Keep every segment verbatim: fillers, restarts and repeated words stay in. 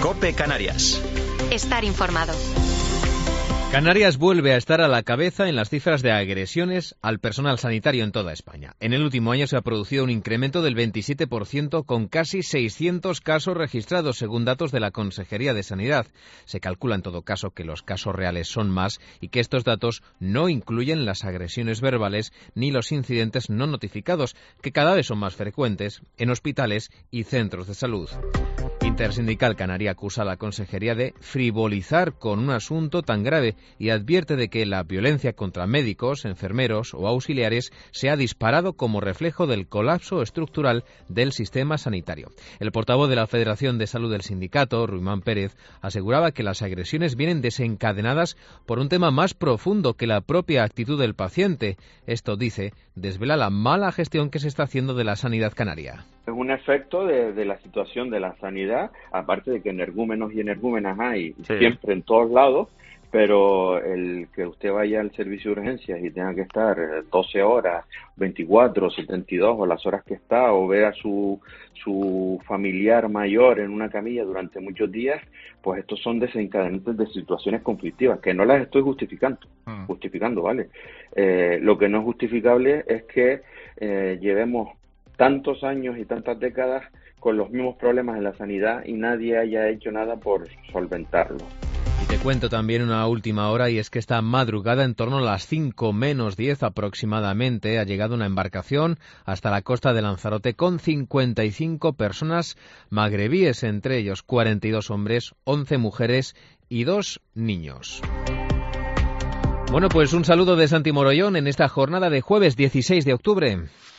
COPE Canarias. Estar informado. Canarias vuelve a estar a la cabeza en las cifras de agresiones al personal sanitario en toda España. En el último año se ha producido un incremento del veintisiete por ciento con casi seiscientos casos registrados, según datos de la Consejería de Sanidad. Se calcula en todo caso que los casos reales son más y que estos datos no incluyen las agresiones verbales ni los incidentes no notificados, que cada vez son más frecuentes en hospitales y centros de salud. Intersindical Canaria acusa a la Consejería de frivolizar con un asunto tan grave y advierte de que la violencia contra médicos, enfermeros o auxiliares se ha disparado como reflejo del colapso estructural del sistema sanitario. El portavoz de la Federación de Salud del sindicato, Ruimán Pérez, aseguraba que las agresiones vienen desencadenadas por un tema más profundo que la propia actitud del paciente. Esto, dice, desvela la mala gestión que se está haciendo de la sanidad canaria. Es un efecto de, de la situación de la sanidad, aparte de que energúmenos y energúmenas hay sí. siempre en todos lados, pero el que usted vaya al servicio de urgencias y tenga que estar doce horas, veinticuatro, setenta y dos o las horas que está, o ver a su, su familiar mayor en una camilla durante muchos días, pues estos son desencadenantes de situaciones conflictivas, que no las estoy justificando, mm. justificando, ¿vale? Eh, lo que no es justificable es que eh, llevemos tantos años y tantas décadas con los mismos problemas en la sanidad y nadie haya hecho nada por solventarlo. Y te cuento también una última hora, y es que esta madrugada, en torno a las cinco menos diez aproximadamente, ha llegado una embarcación hasta la costa de Lanzarote con cincuenta y cinco personas magrebíes, entre ellos cuarenta y dos hombres, once mujeres y dos niños. Bueno, pues un saludo de Santi Morollón en esta jornada de jueves dieciséis de octubre.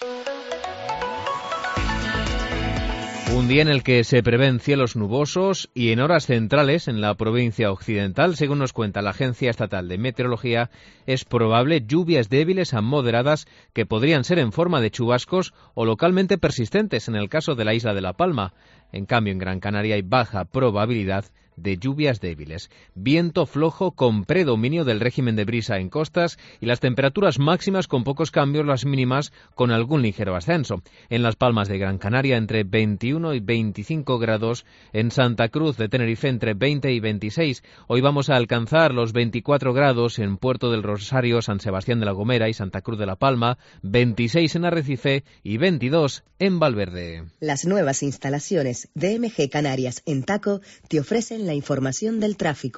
Un día en el que se prevén cielos nubosos y en horas centrales en la provincia occidental, según nos cuenta la Agencia Estatal de Meteorología, es probable lluvias débiles a moderadas que podrían ser en forma de chubascos o localmente persistentes en el caso de la isla de La Palma. En cambio, en Gran Canaria hay baja probabilidad de lluvias débiles. Viento flojo con predominio del régimen de brisa en costas y las temperaturas máximas con pocos cambios, las mínimas con algún ligero ascenso. En Las Palmas de Gran Canaria entre veintiuno y veinticinco grados, en Santa Cruz de Tenerife entre veinte y veintiséis. Hoy vamos a alcanzar los veinticuatro grados en Puerto del Rosario, San Sebastián de la Gomera y Santa Cruz de la Palma, veintiséis en Arrecife y veintidós en Valverde. Las nuevas instalaciones de M G Canarias en Taco te ofrecen la información del tráfico.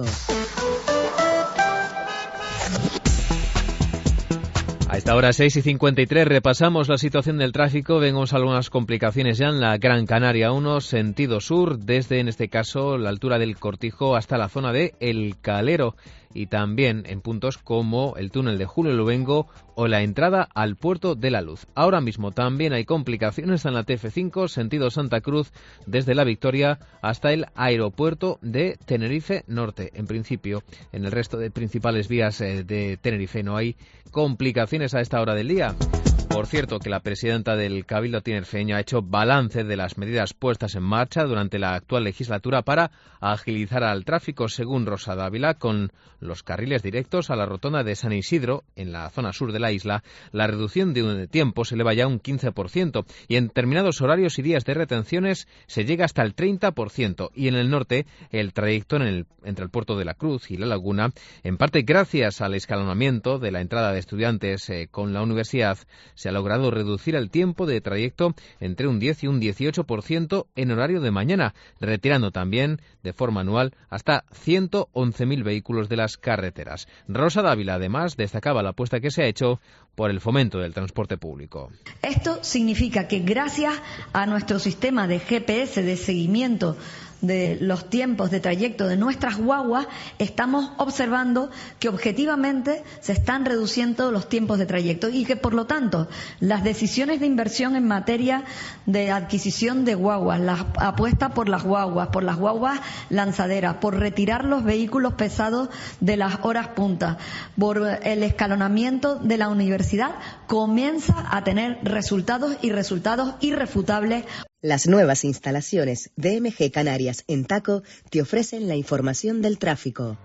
A esta hora seis y cincuenta y tres repasamos la situación del tráfico. Vemos algunas complicaciones ya en la Gran Canaria uno, sentido sur, desde en este caso la altura del Cortijo hasta la zona de El Calero, y también en puntos como el túnel de Julio Luengo o la entrada al Puerto de la Luz. Ahora mismo también hay complicaciones en la T F cinco, sentido Santa Cruz, desde La Victoria hasta el aeropuerto de Tenerife Norte. En principio, en el resto de principales vías de Tenerife no hay complicaciones a esta hora del día. Por cierto, que la presidenta del Cabildo tinerfeño ha hecho balance de las medidas puestas en marcha durante la actual legislatura para agilizar al tráfico, según Rosa Dávila, con los carriles directos a la rotonda de San Isidro, en la zona sur de la isla. La reducción de tiempo se eleva ya a un quince por ciento y en determinados horarios y días de retenciones se llega hasta el treinta por ciento. Y en el norte, el trayecto en el, entre el Puerto de la Cruz y La Laguna, en parte gracias al escalonamiento de la entrada de estudiantes eh, con la universidad, se ha logrado reducir el tiempo de trayecto entre un diez y un dieciocho por ciento en horario de mañana, retirando también de forma anual hasta ciento once mil vehículos de las carreteras. Rosa Dávila, además, destacaba la apuesta que se ha hecho por el fomento del transporte público. Esto significa que gracias a nuestro sistema de G P S de seguimiento de los tiempos de trayecto de nuestras guaguas, estamos observando que objetivamente se están reduciendo los tiempos de trayecto y que, por lo tanto, las decisiones de inversión en materia de adquisición de guaguas, la apuesta por las guaguas, por las guaguas lanzaderas, por retirar los vehículos pesados de las horas punta, por el escalonamiento de la universidad, comienza a tener resultados y resultados irrefutables. Las nuevas instalaciones de M G Canarias en Taco te ofrecen la información del tráfico.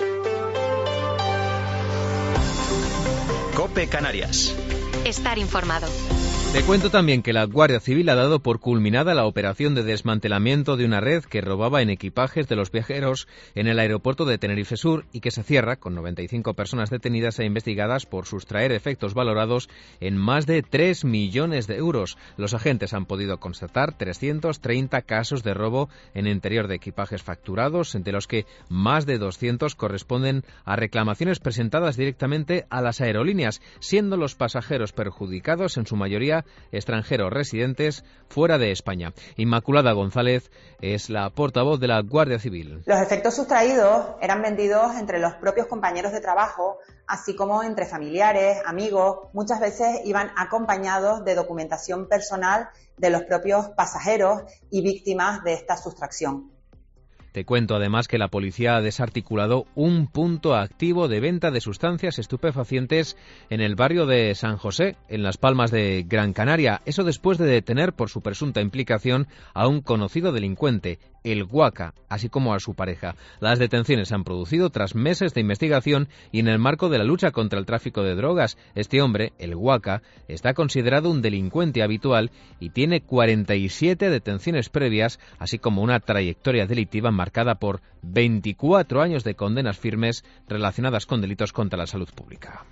COPE Canarias. Estar informado. Te cuento también que la Guardia Civil ha dado por culminada la operación de desmantelamiento de una red que robaba en equipajes de los viajeros en el aeropuerto de Tenerife Sur y que se cierra con noventa y cinco personas detenidas e investigadas por sustraer efectos valorados en más de tres millones de euros. Los agentes han podido constatar trescientos treinta casos de robo en interior de equipajes facturados, entre los que más de doscientos corresponden a reclamaciones presentadas directamente a las aerolíneas, siendo los pasajeros perjudicados en su mayoría extranjeros residentes fuera de España. Inmaculada González es la portavoz de la Guardia Civil. Los efectos sustraídos eran vendidos entre los propios compañeros de trabajo, así como entre familiares, amigos. Muchas veces iban acompañados de documentación personal de los propios pasajeros y víctimas de esta sustracción. Te cuento además que la policía ha desarticulado un punto activo de venta de sustancias estupefacientes en el barrio de San José, en Las Palmas de Gran Canaria. Eso después de detener por su presunta implicación a un conocido delincuente, el Guaca, así como a su pareja. Las detenciones se han producido tras meses de investigación y en el marco de la lucha contra el tráfico de drogas. Este hombre, el Guaca, está considerado un delincuente habitual y tiene cuarenta y siete detenciones previas, así como una trayectoria delictiva marcada por veinticuatro años de condenas firmes relacionadas con delitos contra la salud pública.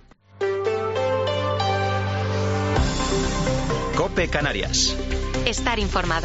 COPE Canarias. Estar informado.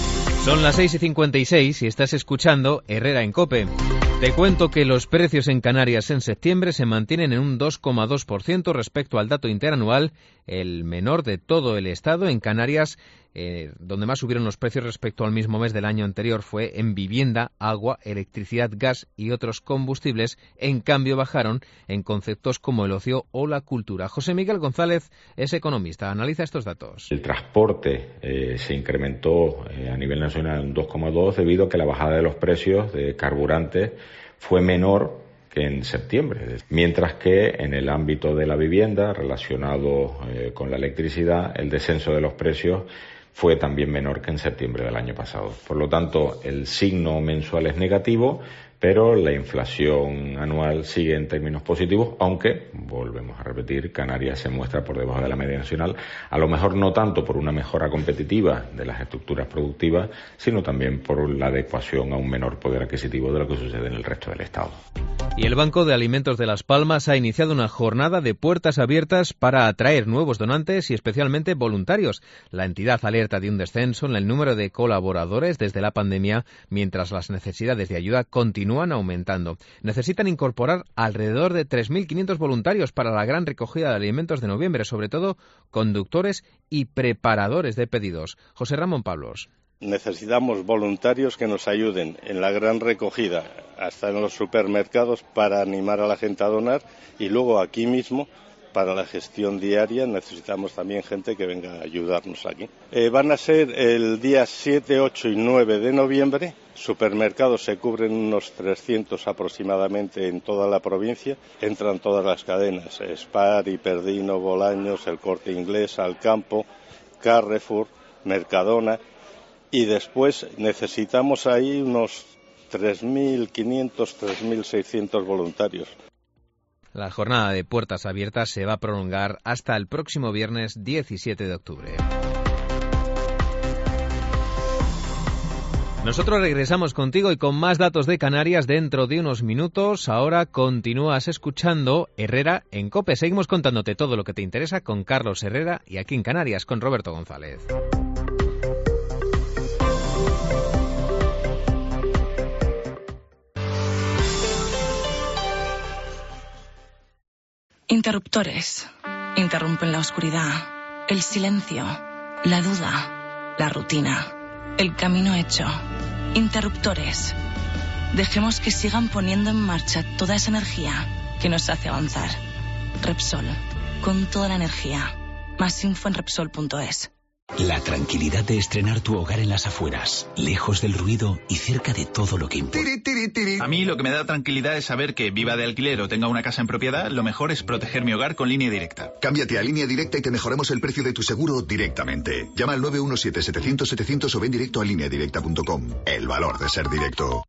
Son las seis y cincuenta y seis y estás escuchando Herrera en COPE. Te cuento que los precios en Canarias en septiembre se mantienen en un dos coma dos por ciento respecto al dato interanual, el menor de todo el estado. En Canarias, eh, donde más subieron los precios respecto al mismo mes del año anterior fue en vivienda, agua, electricidad, gas y otros combustibles. En cambio, bajaron en conceptos como el ocio o la cultura. José Miguel González es economista, analiza estos datos. El transporte eh, se incrementó eh, a nivel nacional en un dos coma dos debido a que la bajada de los precios de carburantes fue menor que en septiembre, mientras que en el ámbito de la vivienda, relacionado eh, con la electricidad, el descenso de los precios fue también menor que en septiembre del año pasado. Por lo tanto, el signo mensual es negativo, pero la inflación anual sigue en términos positivos, aunque, volvemos a repetir, Canarias se muestra por debajo de la media nacional, a lo mejor no tanto por una mejora competitiva de las estructuras productivas, sino también por la adecuación a un menor poder adquisitivo de lo que sucede en el resto del Estado. Y el Banco de Alimentos de Las Palmas ha iniciado una jornada de puertas abiertas para atraer nuevos donantes y especialmente voluntarios. La entidad alerta de un descenso en el número de colaboradores desde la pandemia, mientras las necesidades de ayuda continúan aumentando. Necesitan incorporar alrededor de tres mil quinientos voluntarios para la gran recogida de alimentos de noviembre, sobre todo conductores y preparadores de pedidos. José Ramón Pablos. Necesitamos voluntarios que nos ayuden en la gran recogida, hasta en los supermercados, para animar a la gente a donar, y luego aquí mismo, para la gestión diaria, necesitamos también gente que venga a ayudarnos aquí. Eh, van a ser el día siete, ocho y nueve de noviembre. Supermercados se cubren unos trescientos aproximadamente en toda la provincia. Entran todas las cadenas, Spar, Hiperdino, Bolaños, El Corte Inglés, Alcampo, Carrefour, Mercadona. Y después necesitamos ahí unos tres mil quinientos, tres mil seiscientos voluntarios. La jornada de puertas abiertas se va a prolongar hasta el próximo viernes diecisiete de octubre. Nosotros regresamos contigo y con más datos de Canarias dentro de unos minutos. Ahora continúas escuchando Herrera en COPE. Seguimos contándote todo lo que te interesa con Carlos Herrera y aquí en Canarias con Roberto González. Interruptores. Interrumpen la oscuridad, el silencio, la duda, la rutina, el camino hecho. Interruptores. Dejemos que sigan poniendo en marcha toda esa energía que nos hace avanzar. Repsol. Con toda la energía. Más info en Repsol punto es. La tranquilidad de estrenar tu hogar en las afueras, lejos del ruido y cerca de todo lo que importa. A mí lo que me da tranquilidad es saber que, viva de alquiler o tenga una casa en propiedad, lo mejor es proteger mi hogar con Línea Directa. Cámbiate a Línea Directa y te mejoramos el precio de tu seguro directamente. Llama al nueve uno siete, setecientos, setecientos o ven directo a línea directa punto com. El valor de ser directo.